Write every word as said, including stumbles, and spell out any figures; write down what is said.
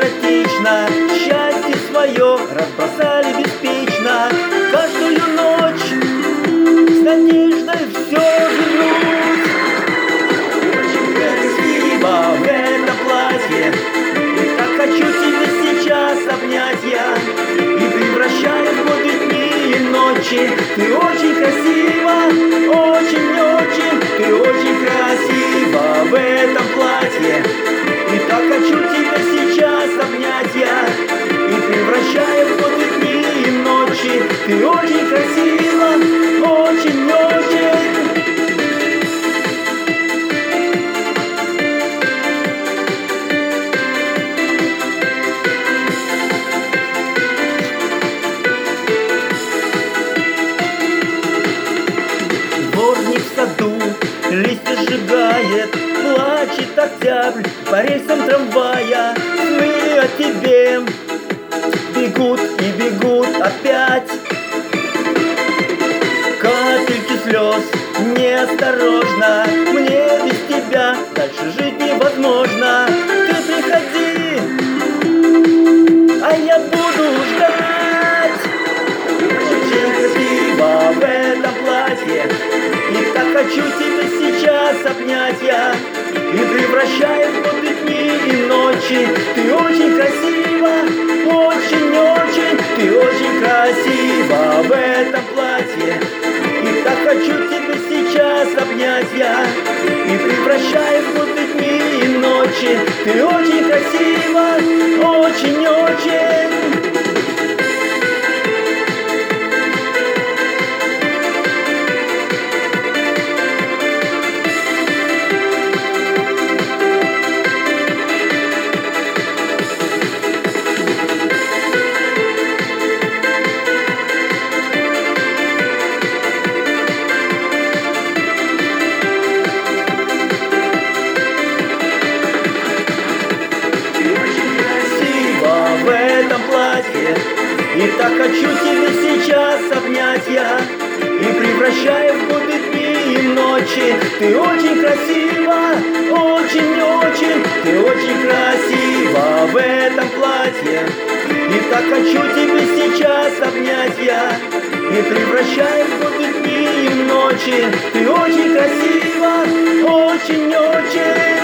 романтично, счастье свое разбросали беспечно. Каждую ночь с надеждой все вернуть. Очень красиво в этом платье, и так хочу тебя сейчас обнять я, и превращая в годы дни и ночи. Ты очень красива, очень-очень, ты очень красива в этом платье. И так хочу тебя сейчас обнять я, и превращая в годы дни и ночи. Ты очень красива, очень-очень. Дворник в саду листья сжигает, плачет октябрь по рельсам трамвая. Сны о тебе бегут и бегут опять. Капельки слез неосторожно, мне без тебя дальше жить невозможно. Ты приходи, а я буду ждать. Очень красиво в этом платье, и так хочу тебя сейчас обнять я, и превращая в годы дни и ночи. Ты очень красива, очень-очень, ты очень красива в этом платье. И так хочу тебя сейчас обнять я, и превращая в годы дни и ночи. Ты очень красива, очень-очень. И так хочу тебя сейчас обнять я, и превращая в годы дни и ночи. Ты очень красива, очень-очень, ты очень красива в этом платье. И так хочу тебя сейчас обнять я, и превращая в годы дни и ночи. Ты очень красива, очень-очень.